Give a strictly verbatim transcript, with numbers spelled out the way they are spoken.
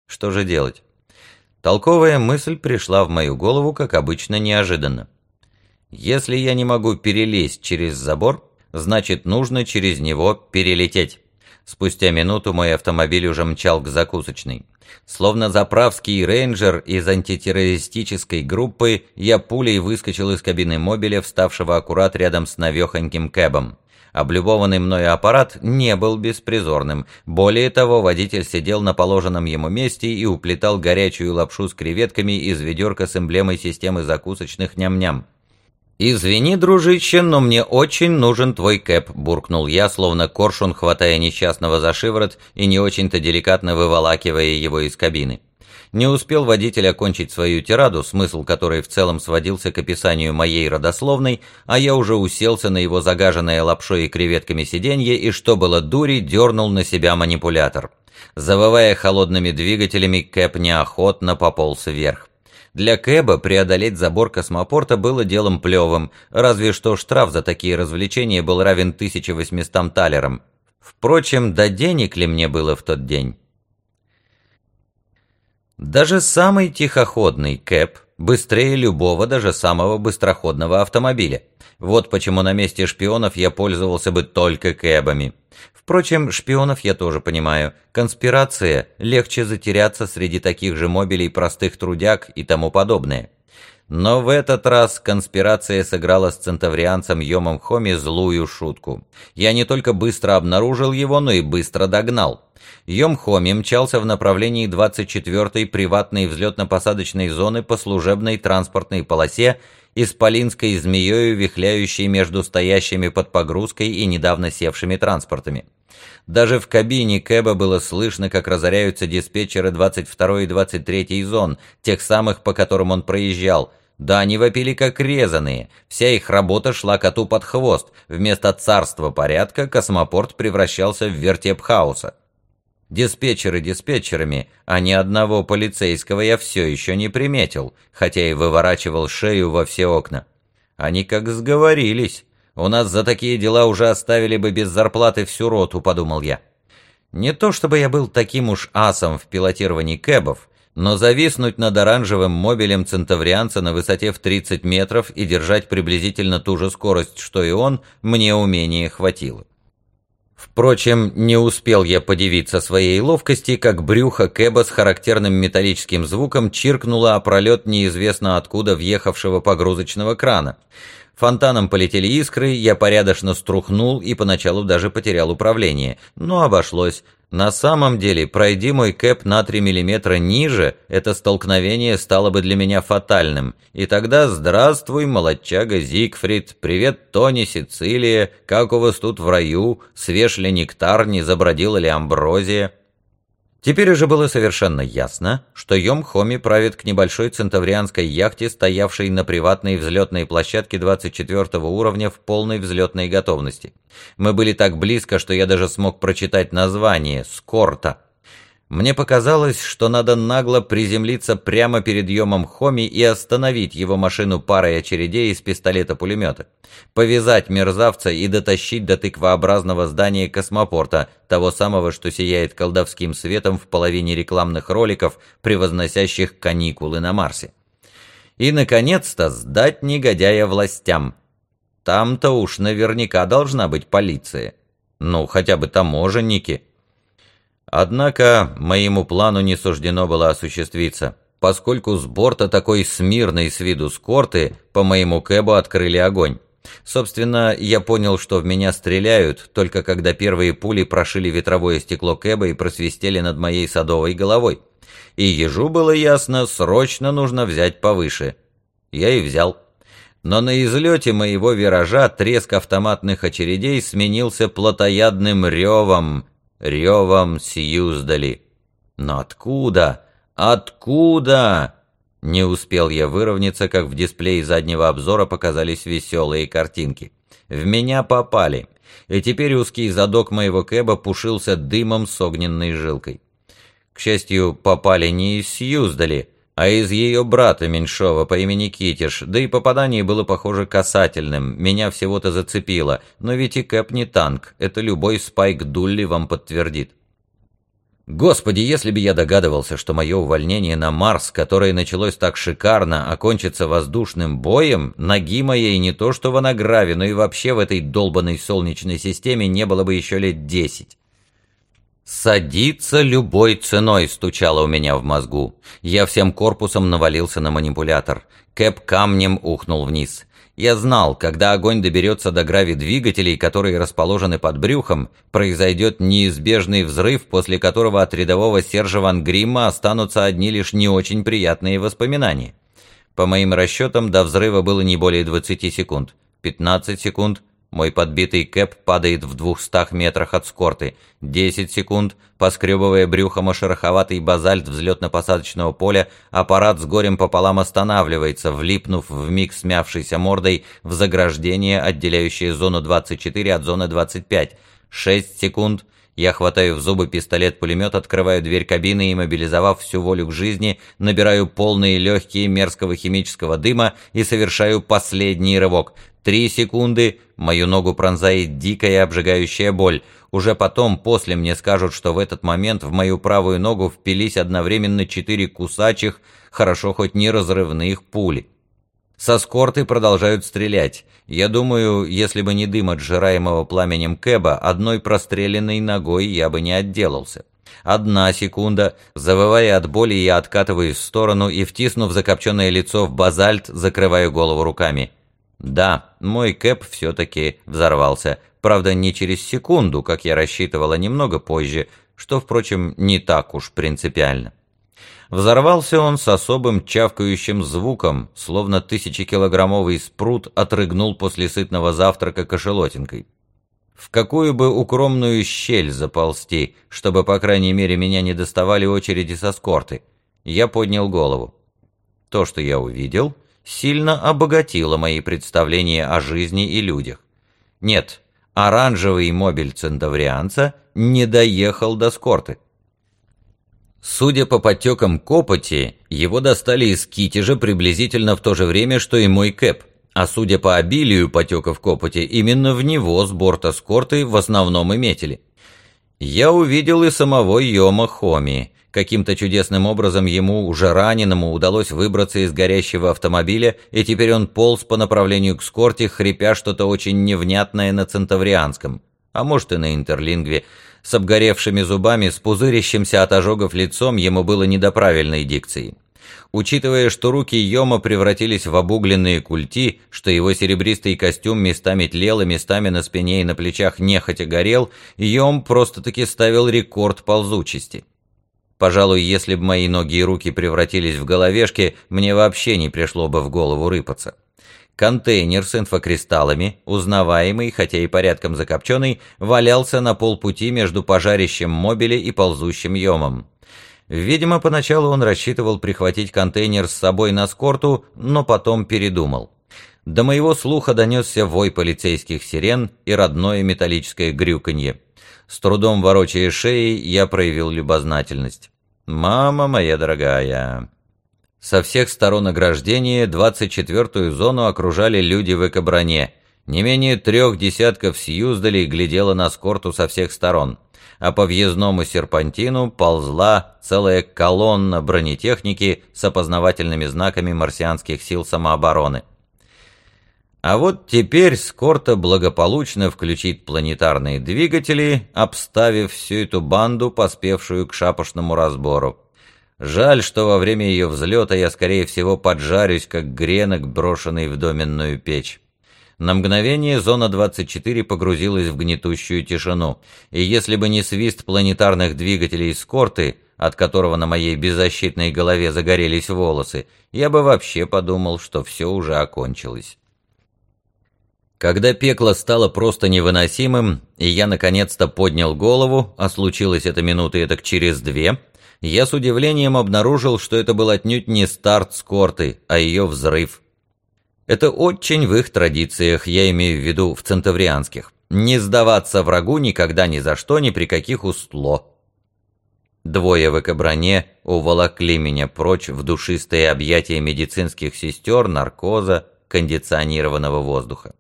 Что же делать? Толковая мысль пришла в мою голову, как обычно, неожиданно. Если я не могу перелезть через забор, значит, нужно через него перелететь. Спустя минуту мой автомобиль уже мчал к закусочной. Словно заправский рейнджер из антитеррористической группы, я пулей выскочил из кабины мобиля, вставшего аккурат рядом с навехоньким кэбом. Облюбованный мною аппарат не был беспризорным. Более того, водитель сидел на положенном ему месте и уплетал горячую лапшу с креветками из ведерка с эмблемой системы закусочных ням-ням. «Извини, дружище, но мне очень нужен твой кэп», — буркнул я, словно коршун, хватая несчастного за шиворот и не очень-то деликатно выволакивая его из кабины. Не успел водитель окончить свою тираду, смысл которой в целом сводился к описанию моей родословной, а я уже уселся на его загаженное лапшой и креветками сиденье и, что было дури, дернул на себя манипулятор. Завывая холодными двигателями, кэп неохотно пополз вверх. Для кэба преодолеть забор космопорта было делом плевым, разве что штраф за такие развлечения был равен тысяче восьмистам талерам. Впрочем, да денег ли мне было в тот день? Даже самый тихоходный кэб быстрее любого, даже самого быстроходного автомобиля. Вот почему на месте шпионов я пользовался бы только кэбами. Впрочем, шпионов я тоже понимаю. Конспирация, легче затеряться среди таких же мобилей простых трудяг и тому подобное. Но в этот раз конспирация сыграла с центаврианцем Йомом Хоми злую шутку. Я не только быстро обнаружил его, но и быстро догнал. Йом Хоми мчался в направлении двадцать четвёртой приватной взлетно-посадочной зоны по служебной транспортной полосе, исполинской змеёю, вихляющей между стоящими под погрузкой и недавно севшими транспортами. Даже в кабине кэба было слышно, как разоряются диспетчеры двадцать второй и двадцать третьей зон, тех самых, по которым он проезжал. Да, они вопили как резаные, вся их работа шла коту под хвост, вместо царства порядка космопорт превращался в вертеп хаоса. Диспетчеры диспетчерами, а ни одного полицейского я все еще не приметил, хотя и выворачивал шею во все окна. Они как сговорились. У нас за такие дела уже оставили бы без зарплаты всю роту, подумал я. Не то чтобы я был таким уж асом в пилотировании кэбов, но зависнуть над оранжевым мобилем центаврианца на высоте в тридцать метров и держать приблизительно ту же скорость, что и он, мне умения хватило. Впрочем, не успел я подивиться своей ловкости, как брюхо кэба с характерным металлическим звуком чиркнуло о пролет неизвестно откуда въехавшего погрузочного крана. Фонтаном полетели искры, я порядочно струхнул и поначалу даже потерял управление. Но обошлось. На самом деле, пройди мой кэб на три миллиметра ниже, это столкновение стало бы для меня фатальным. И тогда здравствуй, молодчага Зигфрид, привет, Тони, Сицилия, как у вас тут в раю, свеж ли нектар, не забродила ли амброзия? Теперь уже было совершенно ясно, что Йом Хоми правит к небольшой центаврианской яхте, стоявшей на приватной взлетной площадке двадцать четвёртого уровня в полной взлетной готовности. Мы были так близко, что я даже смог прочитать название «Скорта». Мне показалось, что надо нагло приземлиться прямо перед Йомом Хоми и остановить его машину парой очередей из пистолета-пулемета, повязать мерзавца и дотащить до тыквообразного здания космопорта, того самого, что сияет колдовским светом в половине рекламных роликов, превозносящих каникулы на Марсе. И, наконец-то, сдать негодяя властям. Там-то уж наверняка должна быть полиция. Ну, хотя бы таможенники. Однако моему плану не суждено было осуществиться, поскольку с борта такой смирной с виду скорты по моему кэбу открыли огонь. Собственно, я понял, что в меня стреляют, только когда первые пули прошили ветровое стекло кэба и просвистели над моей садовой головой. И ежу было ясно, срочно нужно взять повыше. Я и взял. Но на излете моего виража треск автоматных очередей сменился плотоядным ревом, ревом Сьюздали. Но откуда? Откуда? Не успел я выровняться, как в дисплее заднего обзора показались веселые картинки. В меня попали, и теперь узкий задок моего кэба пушился дымом с огненной жилкой. К счастью, попали не из Сьюздали, а из ее брата меньшого по имени Китиш, да и попадание было, похоже, касательным, меня всего-то зацепило, но ведь и кэп не танк, это любой Спайк Дулли вам подтвердит. Господи, если бы я догадывался, что мое увольнение на Марс, которое началось так шикарно, окончится воздушным боем, ноги моей не то что в анаграве, но и вообще в этой долбанной солнечной системе не было бы еще лет десять. «Садиться любой ценой», — стучало у меня в мозгу. Я всем корпусом навалился на манипулятор. Кэп камнем ухнул вниз. Я знал, когда огонь доберется до гравидвигателей, которые расположены под брюхом, произойдет неизбежный взрыв, после которого от рядового Сержа Ван Гримма останутся одни лишь не очень приятные воспоминания. По моим расчетам, до взрыва было не более двадцати секунд. пятнадцать секунд. Мой подбитый Кэп падает в двухстах метрах от скорты. десять секунд. Поскребывая брюхом о шероховатый базальт взлетно-посадочного поля, аппарат с горем пополам останавливается, влипнув вмиг смявшейся мордой в заграждение, отделяющее зону двадцать четыре от зоны двадцать пять. шесть секунд. Я хватаю в зубы пистолет-пулемет, открываю дверь кабины и, мобилизовав всю волю к жизни, набираю полные легкие мерзкого химического дыма и совершаю последний рывок. Три секунды. Мою ногу пронзает дикая обжигающая боль. Уже потом, после, мне скажут, что в этот момент в мою правую ногу впились одновременно четыре кусачих, хорошо хоть не разрывных пули. Со скорты продолжают стрелять. Я думаю, если бы не дым от сжираемого пламенем Кэба, одной простреленной ногой я бы не отделался. Одна секунда. Завывая от боли, я откатываюсь в сторону и, втиснув закопченное лицо в базальт, закрываю голову руками. Да, мой Кэп все-таки взорвался. Правда, не через секунду, как я рассчитывал, а немного позже, что, впрочем, не так уж принципиально. Взорвался он с особым чавкающим звуком, словно тысячекилограммовый спрут отрыгнул после сытного завтрака кашелотинкой. В какую бы укромную щель заползти, чтобы, по крайней мере, меня не доставали очереди со скорты? Я поднял голову. То, что я увидел, сильно обогатило мои представления о жизни и людях. Нет, оранжевый мобиль центаврианца не доехал до скорты. Судя по подтекам копоти, его достали из китежа приблизительно в то же время, что и мой Кэп, а судя по обилию потеков копоти, именно в него с борта скорты в основном и метили. Я увидел и самого Йома Хоми. Каким-то чудесным образом ему, уже раненому, удалось выбраться из горящего автомобиля, и теперь он полз по направлению к скорте, хрипя что-то очень невнятное на центаврианском, а может и на интерлингве. С обгоревшими зубами, с пузырящимся от ожогов лицом ему было не до правильной дикции. Учитывая, что руки Йома превратились в обугленные культи, что его серебристый костюм местами тлел и местами на спине и на плечах нехотя горел, Йом просто-таки ставил рекорд ползучести. Пожалуй, если бы мои ноги и руки превратились в головешки, мне вообще не пришло бы в голову рыпаться. Контейнер с инфокристаллами, узнаваемый, хотя и порядком закопченный, валялся на полпути между пожарищем мобиля и ползущим Йомом. Видимо, поначалу он рассчитывал прихватить контейнер с собой на скорту, но потом передумал. До моего слуха донесся вой полицейских сирен и родное металлическое грюканье. С трудом ворочая шеей, я проявил любознательность. «Мама моя дорогая!» Со всех сторон ограждения двадцать четвёртую зону окружали люди в экоброне. Не менее трех десятков сьюздалей глядело на скорту со всех сторон, а по въездному серпантину ползла целая колонна бронетехники с опознавательными знаками марсианских сил самообороны. А вот теперь скорта благополучно включит планетарные двигатели, обставив всю эту банду, поспевшую к шапошному разбору. Жаль, что во время ее взлета я, скорее всего, поджарюсь, как гренок, брошенный в доменную печь. На мгновение зона двадцать четыре погрузилась в гнетущую тишину, и если бы не свист планетарных двигателей скорты, от которого на моей беззащитной голове загорелись волосы, я бы вообще подумал, что все уже окончилось. Когда пекло стало просто невыносимым, и я наконец-то поднял голову, а случилось это минуты этак через две, я с удивлением обнаружил, что это был отнюдь не старт скорты, а ее взрыв. Это очень в их традициях, я имею в виду в центаврианских. Не сдаваться врагу никогда ни за что, ни при каких усло. Двое в экоброне уволокли меня прочь в душистые объятия медицинских сестер, наркоза, кондиционированного воздуха.